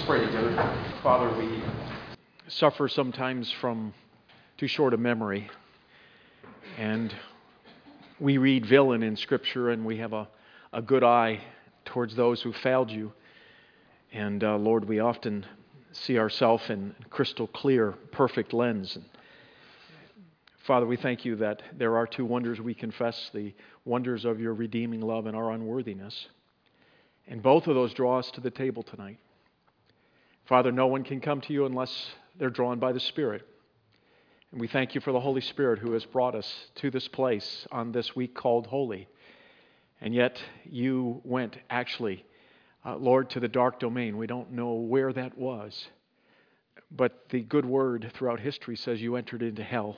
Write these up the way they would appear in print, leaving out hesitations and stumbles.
pray together. Father, we suffer sometimes from too short a memory. And we read villain in Scripture, and we have a good eye towards those who failed you. And Lord, we often see ourselves in crystal clear, perfect lens. And Father, we thank you that there are two wonders we confess, the wonders of your redeeming love and our unworthiness. And both of those draw us to the table tonight. Father, no one can come to you unless they're drawn by the Spirit. And we thank you for the Holy Spirit who has brought us to this place on this week called Holy. And yet you went actually, Lord, to the dark domain. We don't know where that was. But the good word throughout history says you entered into hell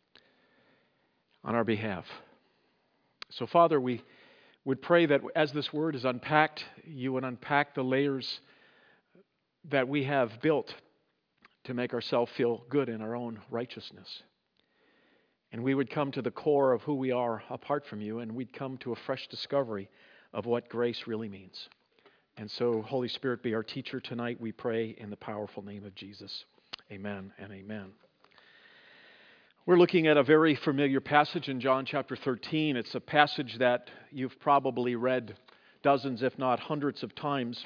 on our behalf. So Father, we would pray that as this word is unpacked, you would unpack the layers that we have built to make ourselves feel good in our own righteousness. And we would come to the core of who we are apart from you, and we'd come to a fresh discovery of what grace really means. And so, Holy Spirit, be our teacher tonight, we pray in the powerful name of Jesus. Amen and amen. We're looking at a very familiar passage in John chapter 13. It's a passage that you've probably read dozens, if not hundreds of times.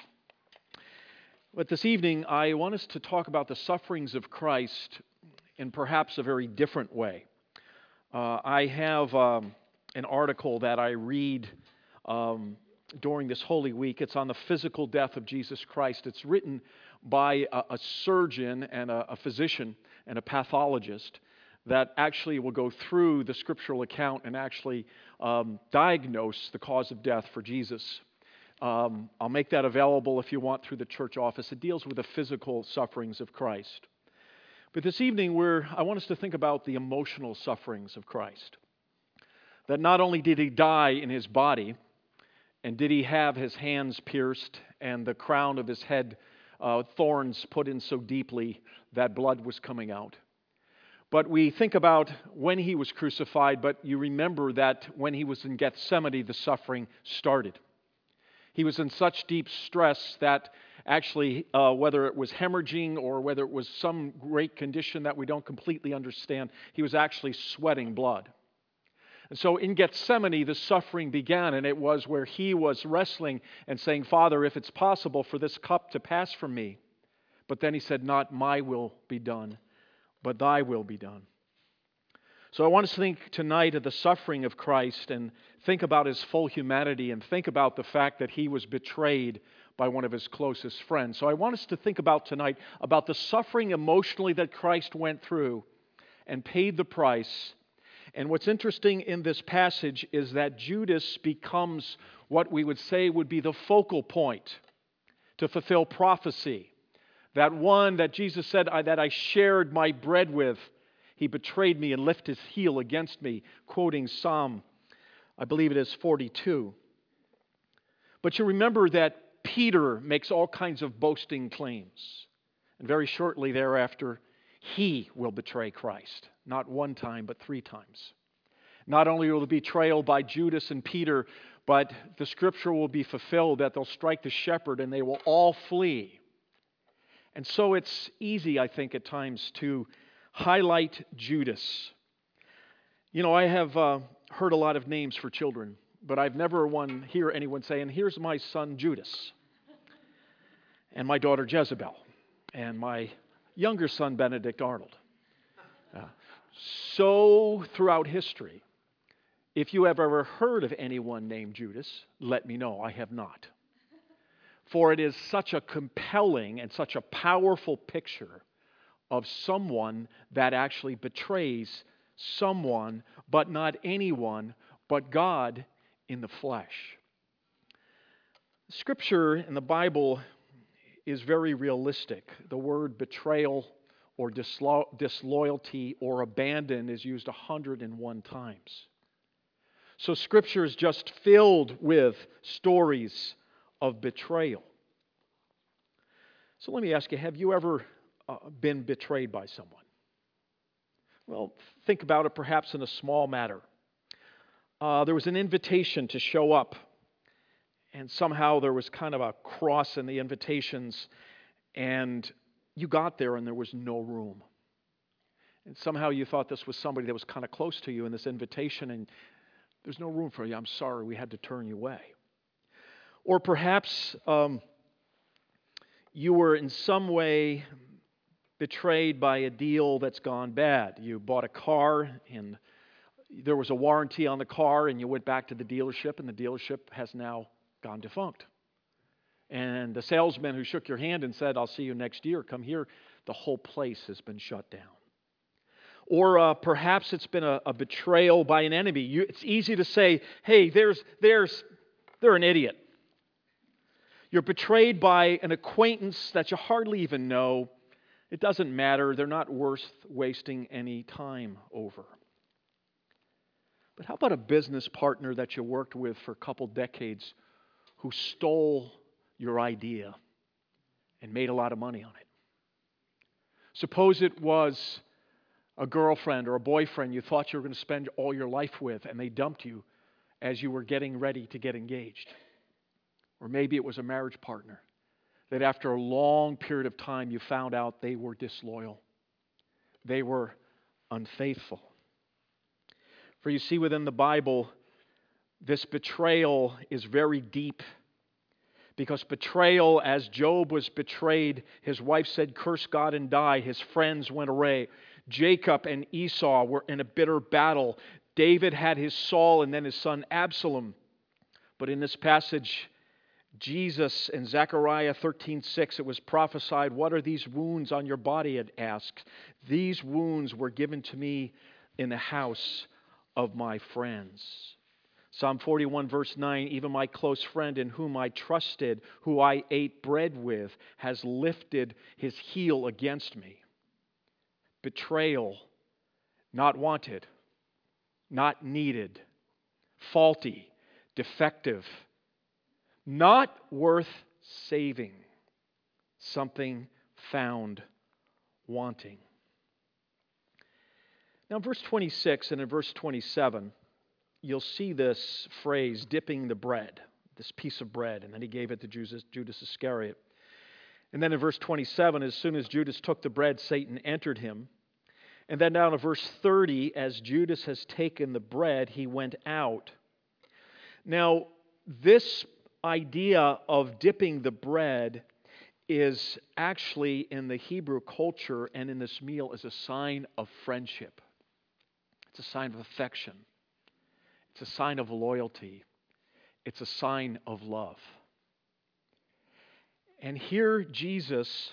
But this evening, I want us to talk about the sufferings of Christ in perhaps a very different way. I have an article that I read during this Holy Week. It's on the physical death of Jesus Christ. It's written by a surgeon and a physician and a pathologist that actually will go through the scriptural account and actually diagnose the cause of death for Jesus. I'll make that available if you want through the church office. It deals with the physical sufferings of Christ. But this evening, I want us to think about the emotional sufferings of Christ. That not only did he die in his body, and did he have his hands pierced and the crown of his head thorns put in so deeply that blood was coming out. But we think about when he was crucified, but you remember that when he was in Gethsemane, the suffering started. He was in such deep stress that actually, whether it was hemorrhaging or whether it was some great condition that we don't completely understand, he was actually sweating blood. And so in Gethsemane, the suffering began, and it was where he was wrestling and saying, Father, if it's possible for this cup to pass from me. But then he said, not my will be done, but thy will be done. So I want us to think tonight of the suffering of Christ and think about his full humanity and think about the fact that he was betrayed by one of his closest friends. So I want us to think about tonight about the suffering emotionally that Christ went through and paid the price. And what's interesting in this passage is that Judas becomes what we would say would be the focal point to fulfill prophecy. That one that Jesus said that I shared my bread with, he betrayed me and lifted his heel against me, quoting Psalm, I believe it is 42. But you remember that Peter makes all kinds of boasting claims. And very shortly thereafter, he will betray Christ. Not one time, but 3 times. Not only will the betrayal by Judas and Peter, but the scripture will be fulfilled that they'll strike the shepherd and they will all flee. And so it's easy, I think, at times to highlight Judas. You know, I have heard a lot of names for children, but I've never hear anyone say, and here's my son Judas, and my daughter Jezebel, and my younger son Benedict Arnold. So throughout history, if you have ever heard of anyone named Judas, let me know. I have not. For it is such a compelling and such a powerful picture of someone that actually betrays someone, but not anyone, but God in the flesh. Scripture in the Bible is very realistic. The word betrayal or disloyalty or abandon is used 101 times. So Scripture is just filled with stories of betrayal. So let me ask you, have you ever been betrayed by someone? Well, think about it perhaps in a small matter. There was an invitation to show up, and somehow there was kind of a cross in the invitations, and you got there and there was no room. And somehow you thought this was somebody that was kind of close to you in this invitation, and there's no room for you. I'm sorry, we had to turn you away. Or perhaps you were in some way betrayed by a deal that's gone bad. You bought a car and there was a warranty on the car, and you went back to the dealership, and the dealership has now gone defunct. And the salesman who shook your hand and said, "I'll see you next year, come here," the whole place has been shut down. Or perhaps it's been a betrayal by an enemy. It's easy to say, "Hey, they're an idiot." You're betrayed by an acquaintance that you hardly even know. It doesn't matter. They're not worth wasting any time over. But how about a business partner that you worked with for a couple decades who stole your idea and made a lot of money on it? Suppose it was a girlfriend or a boyfriend you thought you were going to spend all your life with, and they dumped you as you were getting ready to get engaged. Or maybe it was a marriage partner that after a long period of time you found out they were disloyal. They were unfaithful. For you see, within the Bible, this betrayal is very deep. Because betrayal, as Job was betrayed, his wife said, "Curse God and die." His friends went away. Jacob and Esau were in a bitter battle. David had his Saul and then his son Absalom. But in this passage, Jesus in Zechariah 13:6, it was prophesied, "What are these wounds on your body?" it asks. "These wounds were given to me in the house of my friends." Psalm 41 verse 9, "Even my close friend in whom I trusted, who I ate bread with, has lifted his heel against me." Betrayal, not wanted, not needed, faulty, defective, not worth saving, something found wanting. Now in verse 26 and in verse 27, you'll see this phrase, dipping the bread, this piece of bread, and then he gave it to Judas Iscariot. And then in verse 27, as soon as Judas took the bread, Satan entered him. And then down to verse 30, as Judas has taken the bread, he went out. Now, this idea of dipping the bread is actually in the Hebrew culture and in this meal is a sign of friendship. It's a sign of affection. It's a sign of loyalty. It's a sign of love. And here Jesus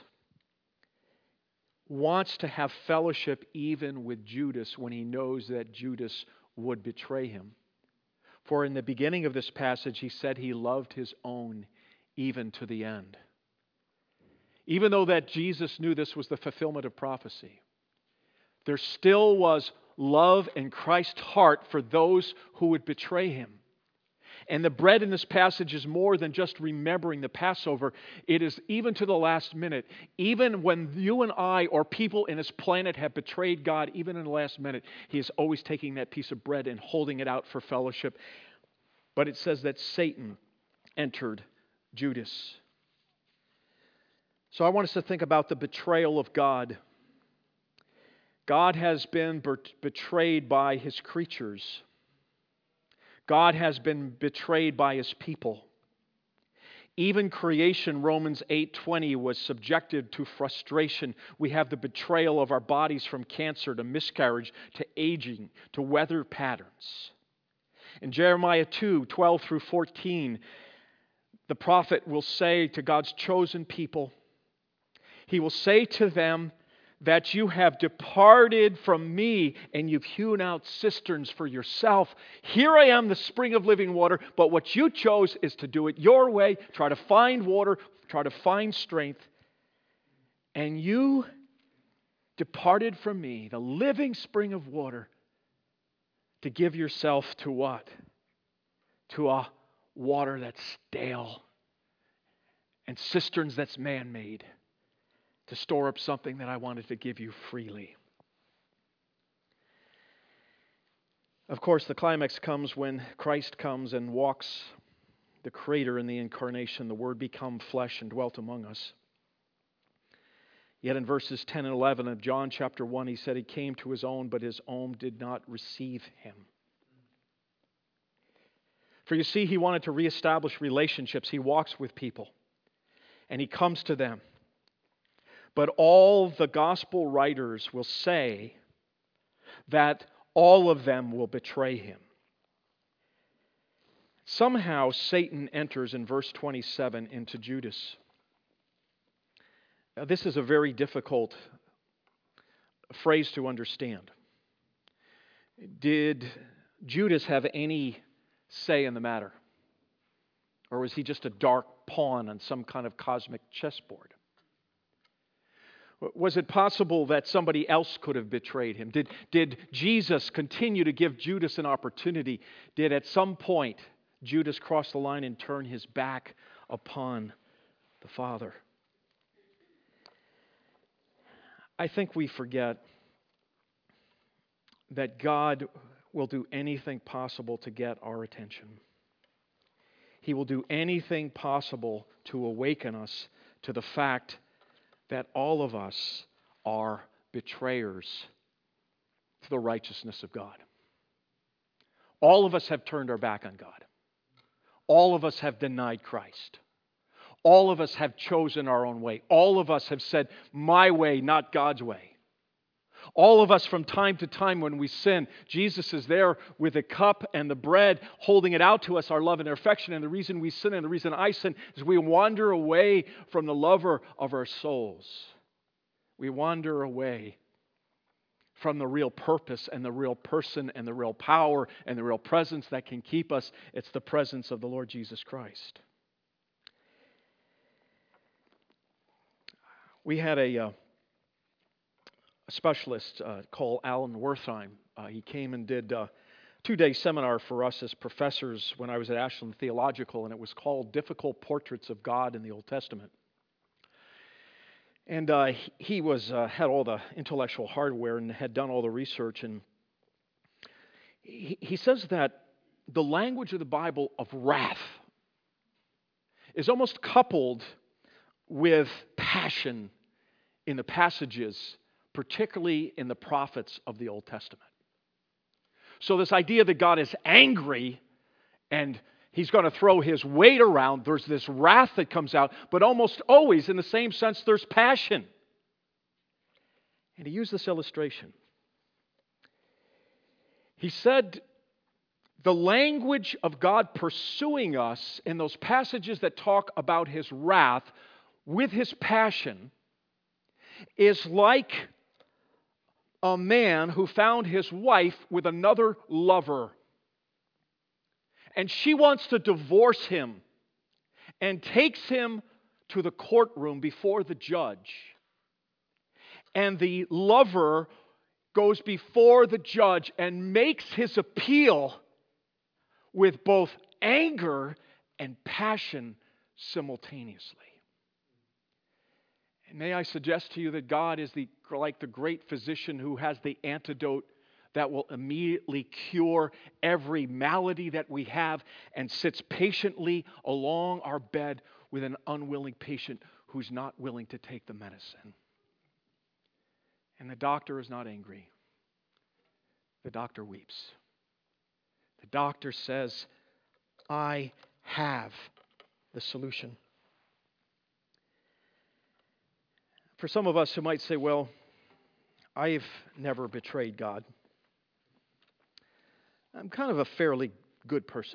wants to have fellowship even with Judas when he knows that Judas would betray him. For in the beginning of this passage, he said he loved his own even to the end. Even though that Jesus knew this was the fulfillment of prophecy, there still was love in Christ's heart for those who would betray him. And the bread in this passage is more than just remembering the Passover. It is even to the last minute. Even when you and I or people in this planet have betrayed God, even in the last minute, he is always taking that piece of bread and holding it out for fellowship. But it says that Satan entered Judas. So I want us to think about the betrayal of God. God has been betrayed by his creatures. God has been betrayed by his people. Even creation, Romans 8:20, was subjected to frustration. We have the betrayal of our bodies from cancer to miscarriage to aging to weather patterns. In Jeremiah 2:12 through 14, the prophet will say to God's chosen people, he will say to them that you have departed from me and you've hewn out cisterns for yourself. Here I am, the spring of living water, but what you chose is to do it your way, try to find water, try to find strength. And you departed from me, the living spring of water, to give yourself to what? To a water that's stale and cisterns that's man-made, to store up something that I wanted to give you freely. Of course, the climax comes when Christ comes and walks the crater in the incarnation. The Word become flesh and dwelt among us. Yet in verses 10 and 11 of John chapter 1, he said he came to his own, but his own did not receive him. For you see, he wanted to reestablish relationships. He walks with people, and he comes to them. But all the gospel writers will say that all of them will betray him. Somehow Satan enters in verse 27 into Judas. Now, this is a very difficult phrase to understand. Did Judas have any say in the matter? Or was he just a dark pawn on some kind of cosmic chessboard? Was it possible that somebody else could have betrayed him? Did Jesus continue to give Judas an opportunity? Did at some point Judas cross the line and turn his back upon the Father? I think we forget that God will do anything possible to get our attention. He will do anything possible to awaken us to the fact that all of us are betrayers to the righteousness of God. All of us have turned our back on God. All of us have denied Christ. All of us have chosen our own way. All of us have said, my way, not God's way. All of us from time to time when we sin, Jesus is there with a cup and the bread, holding it out to us, our love and our affection. And the reason we sin and the reason I sin is we wander away from the lover of our souls. We wander away from the real purpose and the real person and the real power and the real presence that can keep us. It's the presence of the Lord Jesus Christ. We had a specialist called Alan Wertheim. He came and did a 2-day seminar for us as professors when I was at Ashland Theological, and it was called Difficult Portraits of God in the Old Testament. And he had all the intellectual hardware and had done all the research. And he says that the language of the Bible of wrath is almost coupled with passion in the passages, particularly in the prophets of the Old Testament. So this idea that God is angry and He's going to throw His weight around, there's this wrath that comes out, but almost always, in the same sense, there's passion. And he used this illustration. He said, the language of God pursuing us in those passages that talk about His wrath with His passion is like a man who found his wife with another lover. And she wants to divorce him and takes him to the courtroom before the judge. And the lover goes before the judge and makes his appeal with both anger and passion simultaneously. And may I suggest to you that God is like the great physician who has the antidote that will immediately cure every malady that we have and sits patiently along our bed with an unwilling patient who's not willing to take the medicine. And the doctor is not angry. The doctor weeps. The doctor says, I have the solution. For some of us who might say, well, I've never betrayed God. I'm kind of a fairly good person.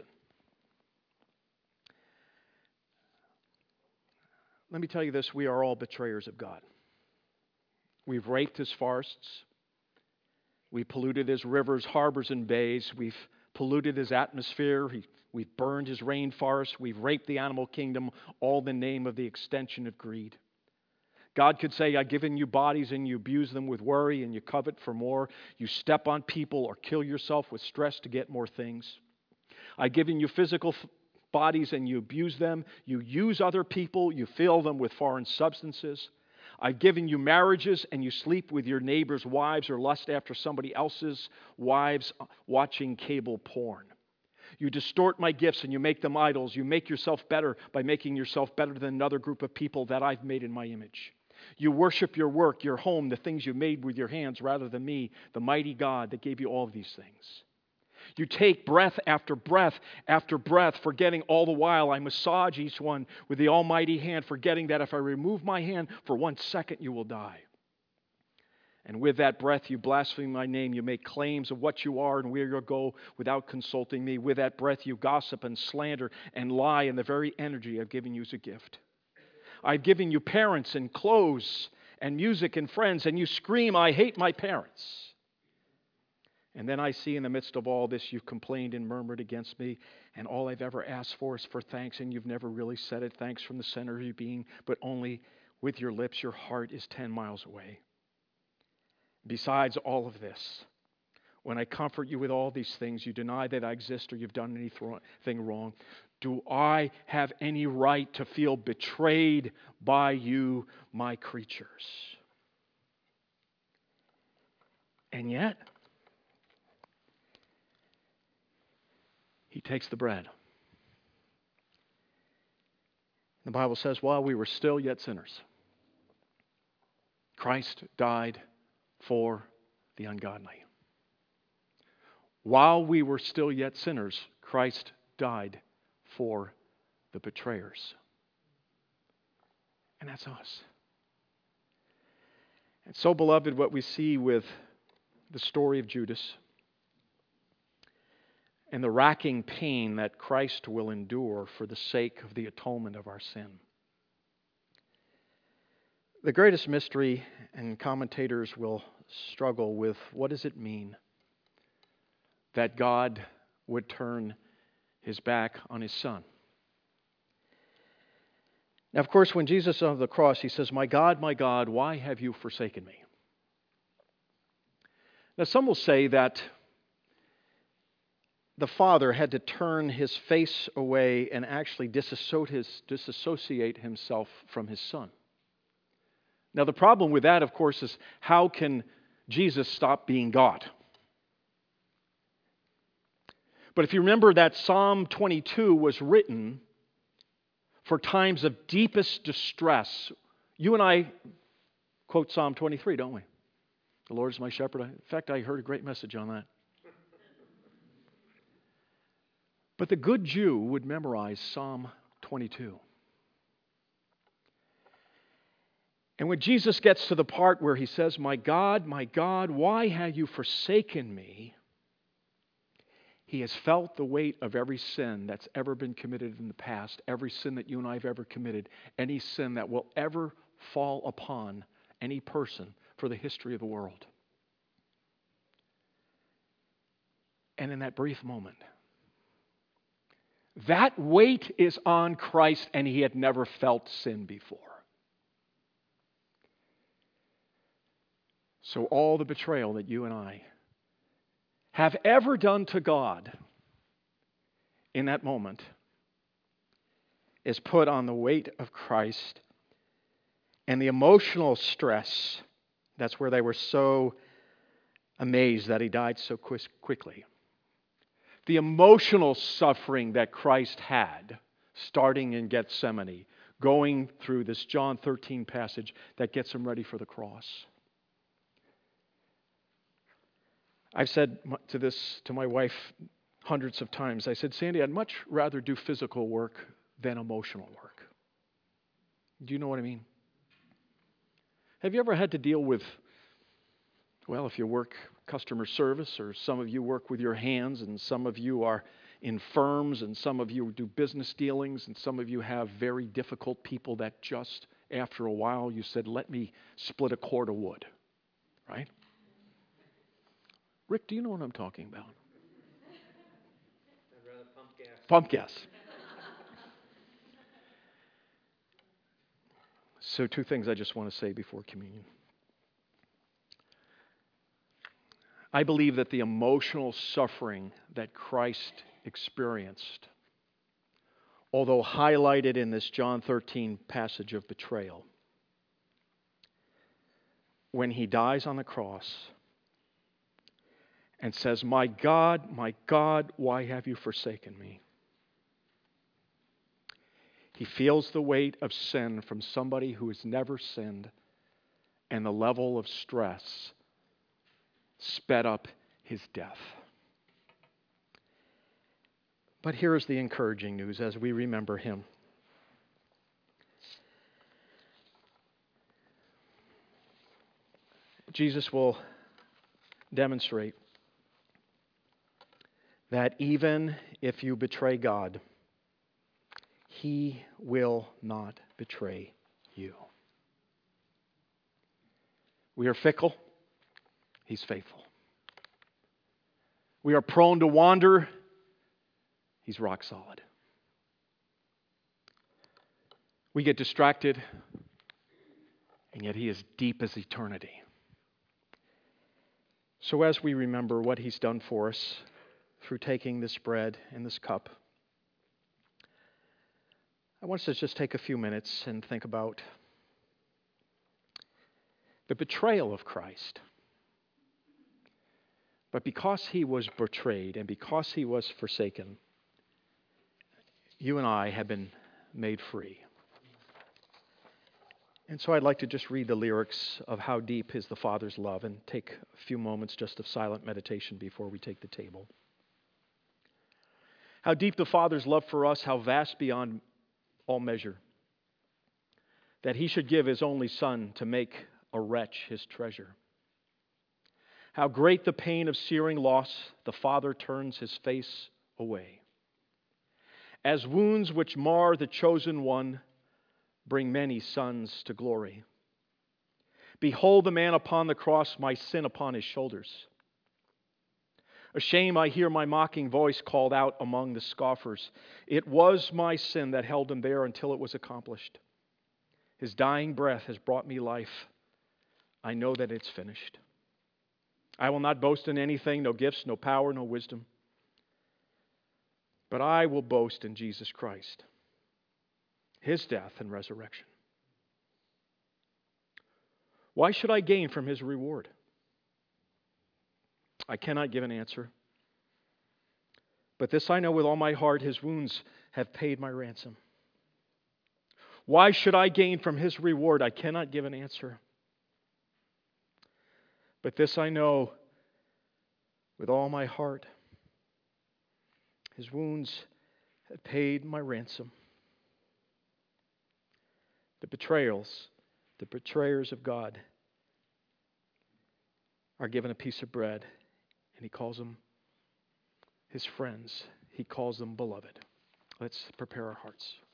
Let me tell you this, we are all betrayers of God. We've raped His forests. We've polluted His rivers, harbors, and bays. We've polluted His atmosphere. We've burned His rainforest. We've raped the animal kingdom, all in the name of the extension of greed. God could say, I've given you bodies and you abuse them with worry and you covet for more. You step on people or kill yourself with stress to get more things. I've given you physical bodies and you abuse them. You use other people. You fill them with foreign substances. I've given you marriages and you sleep with your neighbor's wives or lust after somebody else's wives watching cable porn. You distort my gifts and you make them idols. You make yourself better by making yourself better than another group of people that I've made in my image. You worship your work, your home, the things you made with your hands rather than me, the mighty God that gave you all of these things. You take breath after breath after breath, forgetting all the while I massage each one with the almighty hand, forgetting that if I remove my hand for 1 second, you will die. And with that breath, you blaspheme my name. You make claims of what you are and where you'll go without consulting me. With that breath, you gossip and slander and lie in the very energy I've given you as a gift. I've given you parents and clothes and music and friends, and you scream, I hate my parents. And then I see in the midst of all this, you've complained and murmured against me, and all I've ever asked for is for thanks, and you've never really said it, thanks from the center of your being, but only with your lips. Your heart is 10 miles away. Besides all of this, when I comfort you with all these things, you deny that I exist or you've done anything wrong. Do I have any right to feel betrayed by you, my creatures? And yet, he takes the bread. The Bible says, while we were still yet sinners, Christ died for the ungodly. While we were still yet sinners, Christ died for the betrayers. And that's us. And so, beloved, what we see with the story of Judas and the racking pain that Christ will endure for the sake of the atonement of our sin. The greatest mystery, and commentators will struggle with, what does it mean that God would turn his back on his Son? Now, of course, when Jesus is on the cross, he says, my God, why have you forsaken me? Now, some will say that the Father had to turn his face away and actually disassociate himself from his Son. Now, the problem with that, of course, is how can Jesus stop being God? But if you remember that Psalm 22 was written for times of deepest distress. You and I quote Psalm 23, don't we? The Lord is my shepherd. In fact, I heard a great message on that. But the good Jew would memorize Psalm 22. And when Jesus gets to the part where he says, my God, why have you forsaken me? He has felt the weight of every sin that's ever been committed in the past, every sin that you and I have ever committed, any sin that will ever fall upon any person for the history of the world. And in that brief moment, that weight is on Christ, and he had never felt sin before. So all the betrayal that you and I have ever done to God in that moment is put on the weight of Christ. And the emotional stress, that's where they were so amazed that he died so quickly. The emotional suffering that Christ had, starting in Gethsemane, going through this John 13 passage that gets him ready for the cross. I've said to my wife hundreds of times, I said, Sandy, I'd much rather do physical work than emotional work. Do you know what I mean? Have you ever had to deal with, well, if you work customer service, or some of you work with your hands, and some of you are in firms, and some of you do business dealings, and some of you have very difficult people that just after a while you said, let me split a cord of wood, right? Rick, do you know what I'm talking about? I'd rather pump gas. Pump gas. So 2 things I just want to say before communion. I believe that the emotional suffering that Christ experienced, although highlighted in this John 13 passage of betrayal, when he dies on the cross and says, my God, why have you forsaken me? He feels the weight of sin from somebody who has never sinned and the level of stress sped up his death. But here is the encouraging news as we remember him. Jesus will demonstrate that even if you betray God, He will not betray you. We are fickle. He's faithful. We are prone to wander. He's rock solid. We get distracted, and yet He is deep as eternity. So as we remember what He's done for us through taking this bread and this cup, I want us to just take a few minutes and think about the betrayal of Christ. But because He was betrayed and because He was forsaken, you and I have been made free. And so I'd like to just read the lyrics of How Deep Is the Father's Love and take a few moments just of silent meditation before we take the table. How deep the Father's love for us, how vast beyond all measure, that He should give His only Son to make a wretch His treasure. How great the pain of searing loss, the Father turns His face away. As wounds which mar the chosen one bring many sons to glory. Behold the man upon the cross, my sin upon his shoulders. Ashamed, I hear my mocking voice called out among the scoffers. It was my sin that held him there until it was accomplished. His dying breath has brought me life. I know that it's finished. I will not boast in anything, no gifts, no power, no wisdom. But I will boast in Jesus Christ, His death and resurrection. Why should I gain from His reward? I cannot give an answer. But this I know with all my heart, His wounds have paid my ransom. Why should I gain from His reward? I cannot give an answer. But this I know with all my heart, His wounds have paid my ransom. The betrayers of God are given a piece of bread, and He calls them His friends. He calls them beloved. Let's prepare our hearts.